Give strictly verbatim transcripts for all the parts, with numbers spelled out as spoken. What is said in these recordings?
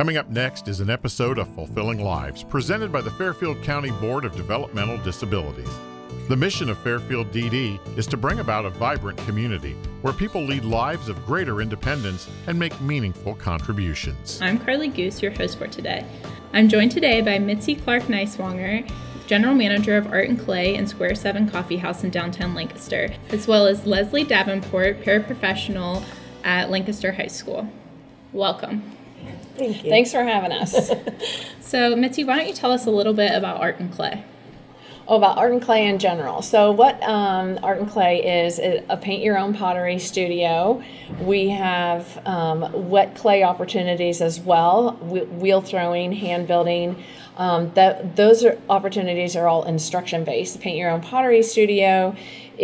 Coming up next is an episode of Fulfilling Lives, presented by the Fairfield County Board of Developmental Disabilities. The mission of Fairfield D D is to bring about a vibrant community where people lead lives of greater independence and make meaningful contributions. I'm Carly Goose, your host for today. I'm joined today by Mitzi Clark-Neiswanger, General Manager of Art and Clay and Square seven Coffee House in downtown Lancaster, as well as Leslie Davenport, paraprofessional at Lancaster High School. Welcome. Thank you. Thanks for having us. So, Mitzi, why don't you tell us a little bit about Art and Clay? Oh, about Art and Clay in general. So what um, Art and Clay is a paint-your-own pottery studio. We have um, wet clay opportunities as well, wheel throwing, hand building. Um, that those are, opportunities are all instruction-based. The Paint-Your-Own Pottery Studio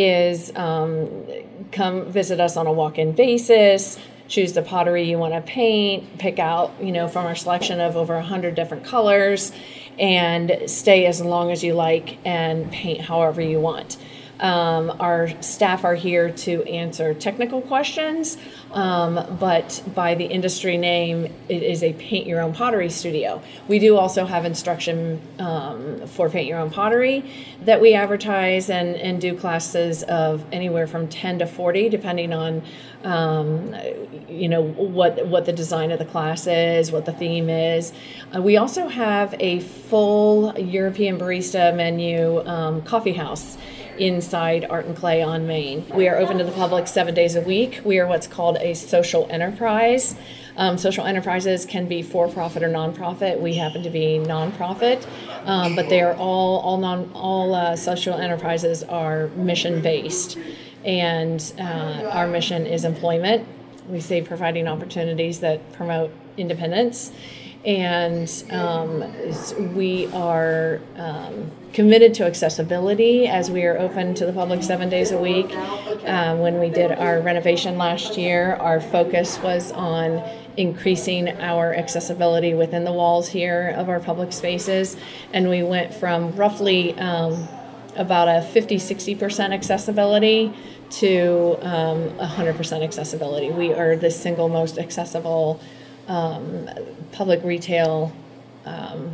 is um, come visit us on a walk-in basis. Choose the pottery you want to paint, pick out, you know, from our selection of over one hundred different colors, and stay as long as you like and paint however you want. Um, our staff are here to answer technical questions, um, but by the industry name, it is a Paint Your Own Pottery Studio. We do also have instruction um, for Paint Your Own Pottery that we advertise and, and do classes of anywhere from ten to forty, depending on um, you know, what what the design of the class is, what the theme is. Uh, we also have a full European barista menu um, coffee house inside Art and Clay on Main. We are open to the public seven days a week. We are what's called a social enterprise. Um, social enterprises can be for-profit or nonprofit. We happen to be nonprofit, um, but they are all all non all uh, social enterprises are mission-based, and uh, our mission is employment. We say providing opportunities that promote independence. And um, we are um, committed to accessibility, as we are open to the public seven days a week. Um, when we did our renovation last year, our focus was on increasing our accessibility within the walls here of our public spaces. And we went from roughly um, about a fifty, sixty percent accessibility to um, one hundred percent accessibility. We are the single most accessible Um, public retail um,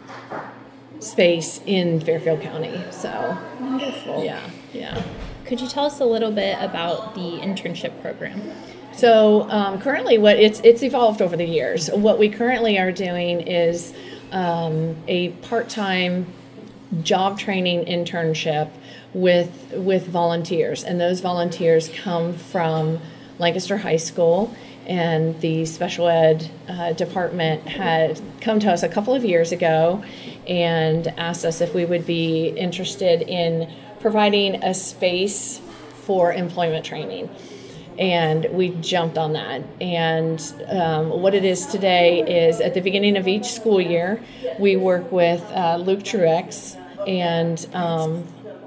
space in Fairfield County. So wonderful. Yeah, yeah. Could you tell us a little bit about the internship program? So um, currently, what it's it's evolved over the years. What we currently are doing is um, a part-time job training internship with with volunteers, and those volunteers come from Lancaster High School. And the special ed uh, department had come to us a couple of years ago and asked us if we would be interested in providing a space for employment training. And we jumped on that. And um, what it is today is at the beginning of each school year, we work with uh, Luke Truex, and um,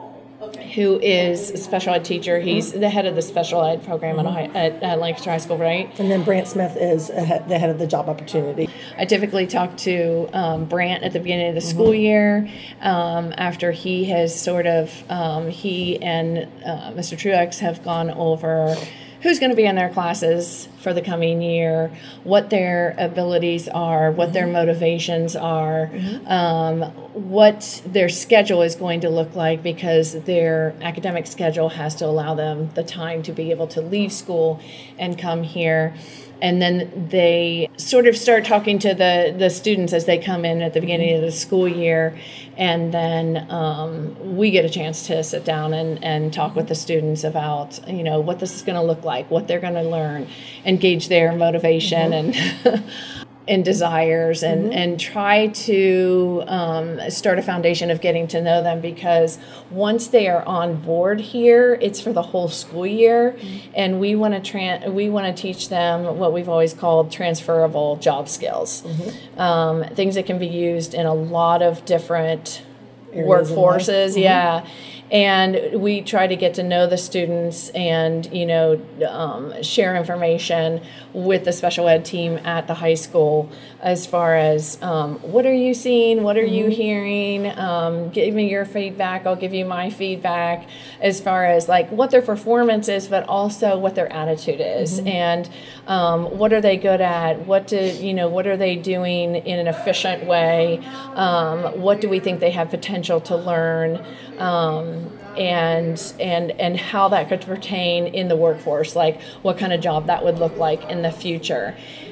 who is a special ed teacher. He's the head of the special ed program mm-hmm. at, at Lancaster High School, right? And then Brant Smith is the head of the job opportunity. I typically talk to um, Brant at the beginning of the mm-hmm. school year um, after he has sort of, um, he and uh, Mister Truex have gone over who's going to be in their classes for the coming year, what their abilities are, what mm-hmm. their motivations are, mm-hmm. um, what their schedule is going to look like, because their academic schedule has to allow them the time to be able to leave school and come here. And then they sort of start talking to the, the students as they come in at the beginning of the school year. And then um, we get a chance to sit down and, and talk with the students about, you know, what this is going to look like, what they're going to learn, and gauge their motivation mm-hmm. and and desires, and, mm-hmm. and try to um, start a foundation of getting to know them, because once they are on board here, it's for the whole school year, mm-hmm. and we want to tran- we want to teach them what we've always called transferable job skills, mm-hmm. um, things that can be used in a lot of different areas in life. workforces, Mhm. yeah. And we try to get to know the students and, you know, um, share information with the special ed team at the high school as far as um, what are you seeing, what are you hearing, um, give me your feedback, I'll give you my feedback, as far as like what their performance is, but also what their attitude is, and um, what are they good at, what do, you know, what are they doing in an efficient way, um, what do we think they have potential to learn, um, and and and how that could pertain in the workforce, like what kind of job that would look like in the future.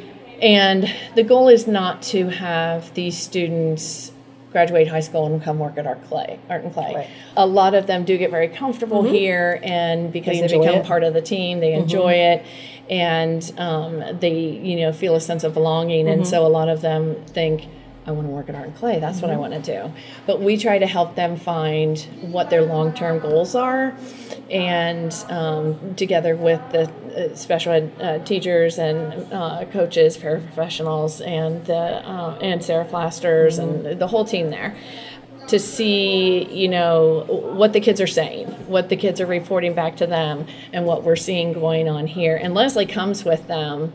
And the goal is not to have these students graduate high school and come work at Art Clay, Art and Clay. Right. A lot of them do get very comfortable here, and because They they, enjoy become it. part of the team, they enjoy it, and um, they, you know, feel a sense of belonging. And so a lot of them think, I want to work at Art and Clay. That's what I want to do. But we try to help them find what their long-term goals are, and um, together with the uh, special ed uh, teachers and uh, coaches, paraprofessionals, and the uh, and Sarah Flasters and the whole team there, to see, you know, what the kids are saying, what the kids are reporting back to them, and what we're seeing going on here. And Leslie comes with them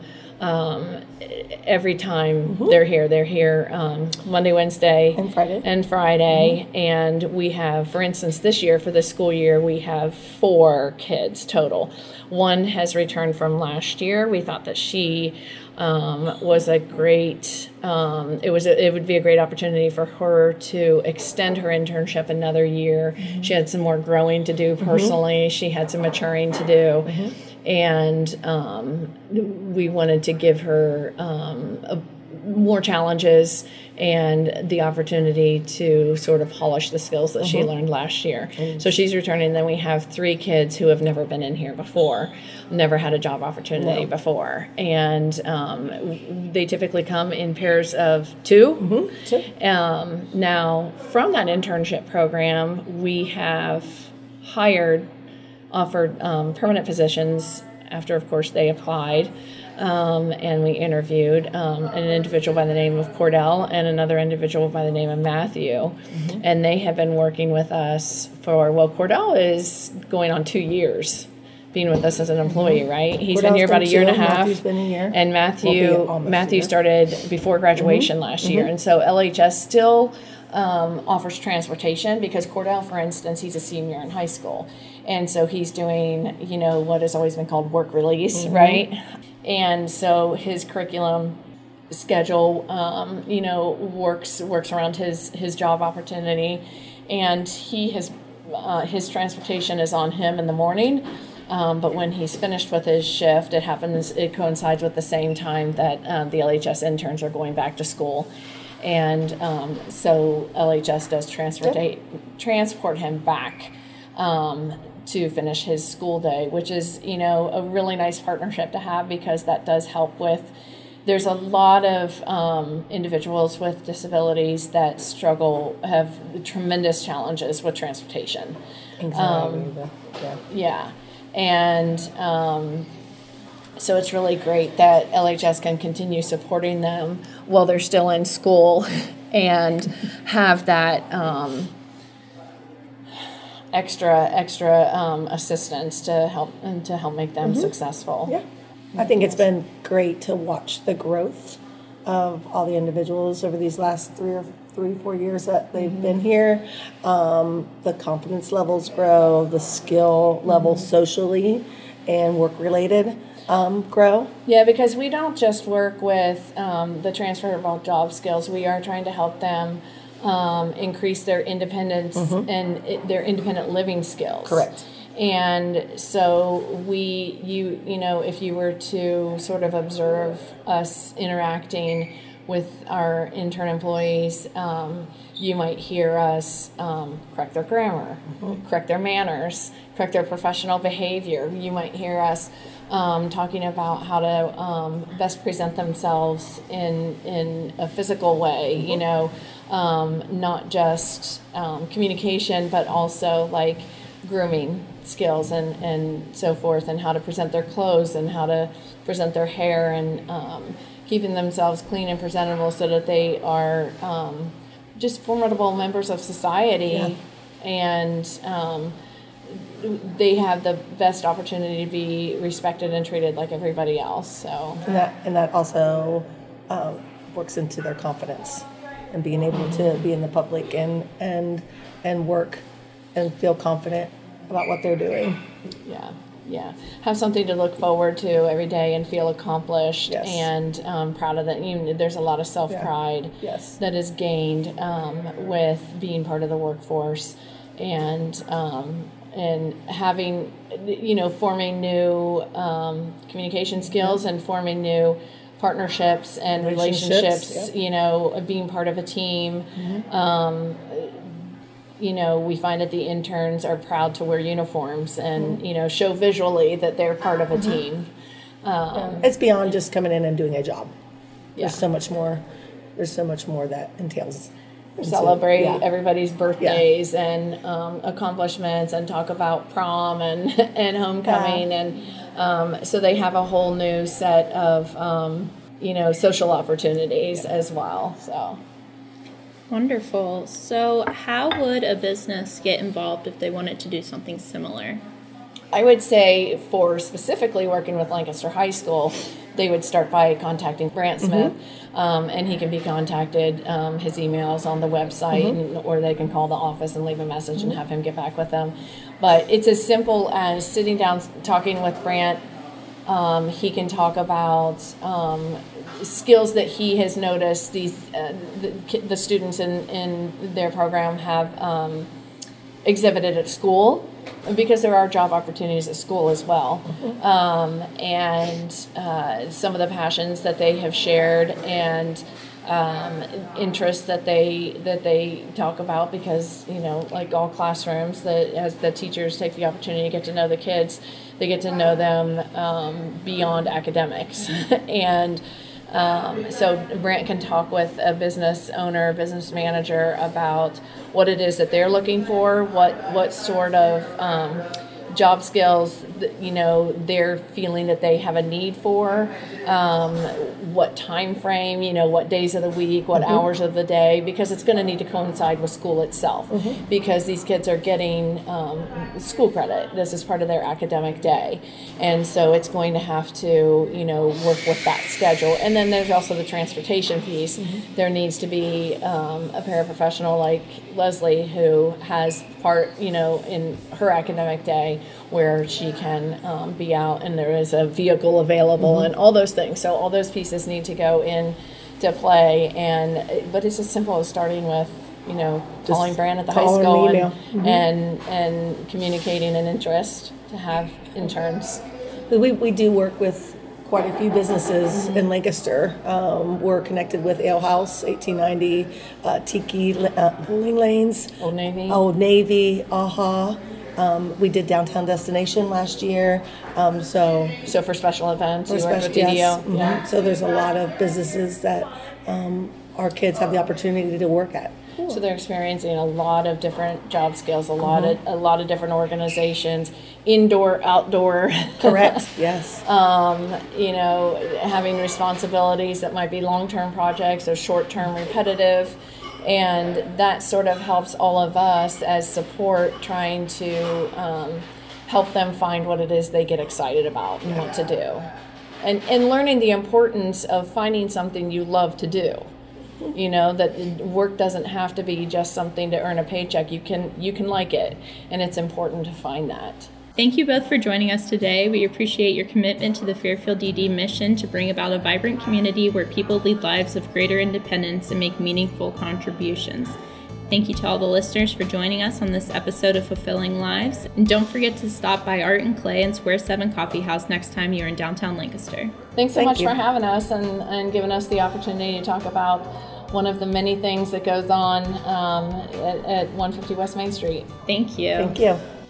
um, every time they're here. They're here um, Monday, Wednesday, And Friday. and Friday. And we have, for instance, this year for the school year, we have four kids total. One has returned from last year. We thought that she um, was a great. Um, it was. A, it would be a great opportunity for her to extend her internship another year. She had some more growing to do personally. She had some maturing to do, and um, we wanted to give her um, a, more challenges and the opportunity to sort of polish the skills that she learned last year. So she's returning. Then we have three kids who have never been in here before, never had a job opportunity before. And um, they typically come in pairs of two. Sure. Um, now, from that internship program, we have hired, offered um, permanent positions after, of course, they applied. Um, and we interviewed um, an individual by the name of Cordell and another individual by the name of Matthew. And they have been working with us for, well, Cordell is going on two years being with us as an employee, right? He's been Cordell's here about done a year and a two, half. Matthew's been a year. And Will Matthew be almost a Matthew year. started before graduation last year. And so L H S still um, offers transportation because Cordell, for instance, he's a senior in high school. And so he's doing, you know, what has always been called work release, right? And so his curriculum schedule, um, you know, works works around his, his job opportunity. And he has, uh, his transportation is on him in the morning. Um, but when he's finished with his shift, it happens, it coincides with the same time that um, the L H S interns are going back to school. And um, so L H S does transport, transport him back um, to finish his school day, which is, you know, a really nice partnership to have because that does help with, there's a lot of um, individuals with disabilities that struggle, have tremendous challenges with transportation. Anxiety, the- yeah. Yeah. And um, so it's really great that L H S can continue supporting them while they're still in school and have that um, extra extra um, assistance to help and to help make them successful. Yeah. I think it's been great to watch the growth of all the individuals over these last three or three, four years that they've been here. Um, the confidence levels grow, the skill level socially and work related um, grow. Yeah, because we don't just work with um, the transferable job skills. We are trying to help them um, increase their independence and it, their independent living skills. Correct. And so we, you, you know, if you were to sort of observe us interacting with our intern employees, um, you might hear us um, correct their grammar, correct their manners, correct their professional behavior. You might hear us um, talking about how to um, best present themselves in in a physical way. You know, um, not just um, communication, but also like grooming skills and, and so forth, and how to present their clothes and how to present their hair and um, keeping themselves clean and presentable so that they are um, just formidable members of society, Yeah. and um, they have the best opportunity to be respected and treated like everybody else. So And that and that also uh, works into their confidence and being able to be in the public and and and work and feel confident about what they're doing. yeah, yeah, have something to look forward to every day and feel accomplished Yes. and um, proud of that. You, there's a lot of self pride Yes. that is gained um, with being part of the workforce, and um, and having, you know, forming new um, communication skills and forming new partnerships and Relationships, relationships, yeah. you know, being part of a team. Um, you know, we find that the interns are proud to wear uniforms and, you know, show visually that they're part of a team. Um, It's beyond just coming in and doing a job. Yeah. There's so much more. There's so much more that entails. into- celebrate yeah. everybody's birthdays and um, accomplishments, and talk about prom and and homecoming, Yeah. and um, so they have a whole new set of um, you know, social opportunities as well. So Wonderful. So, how would a business get involved if they wanted to do something similar? I would say, for specifically working with Lancaster High School, they would start by contacting Brant Smith, um, and he can be contacted. Um, his email's on the website, and, or they can call the office and leave a message and have him get back with them. But it's as simple as sitting down, talking with Brant. Um, he can talk about um, skills that he has noticed these uh, the, ki- the students in, in their program have um, exhibited at school, because there are job opportunities at school as well, um, and uh, some of the passions that they have shared, and um, interests that they that they talk about, because, you know, like all classrooms, that as the teachers take the opportunity to get to know the kids, they get to know them um, beyond academics. And Um, so Brant can talk with a business owner, a business manager, about what it is that they're looking for, what what sort of um, job skills, that, you know, they're feeling that they have a need for, um, what time frame, you know, what days of the week, what Mm-hmm. hours of the day, because it's going to need to coincide with school itself, Mm-hmm. because these kids are getting um, school credit. This is part of their academic day, and so it's going to have to, you know, work with that schedule. And then there's also the transportation piece. Mm-hmm. There needs to be um, a paraprofessional like Leslie, who has part, you know, in her academic day, where she can um, be out and there is a vehicle available, Mm-hmm. and all those things. So all those pieces need to go in to play. And but it's as simple as starting with, you know, calling Brand at the high call or school an and, email. Mm-hmm. and and communicating an interest to have interns. We, we do work with quite a few businesses in Lancaster. Um, we're connected with Ale House, eighteen ninety, uh, Tiki, uh, Bowling Lanes, Old Navy. Old Navy, AHA. Um, we did Downtown Destination last year. Um, so So for special events, for you work with special- D D O. yes, mhm. Yeah. So there's a lot of businesses that um, our kids have the opportunity to work at. So they're experiencing a lot of different job skills, a lot Mm-hmm. of a lot of different organizations, indoor, outdoor. Correct. Yes. um, you know, having responsibilities that might be long-term projects or short-term repetitive, and that sort of helps all of us as support, trying to um, help them find what it is they get excited about and want to do, and and learning the importance of finding something you love to do. You know, that work doesn't have to be just something to earn a paycheck. You can you can like it, and it's important to find that. Thank you both for joining us today. We appreciate your commitment to the Fairfield D D mission to bring about a vibrant community where people lead lives of greater independence and make meaningful contributions. Thank you to all the listeners for joining us on this episode of Fulfilling Lives. And don't forget to stop by Art and Clay and Square seven Coffee House next time you're in downtown Lancaster. Thanks so Thank much you. for having us and, and giving us the opportunity to talk about one of the many things that goes on um, at, at one fifty West Main Street. Thank you. Thank you.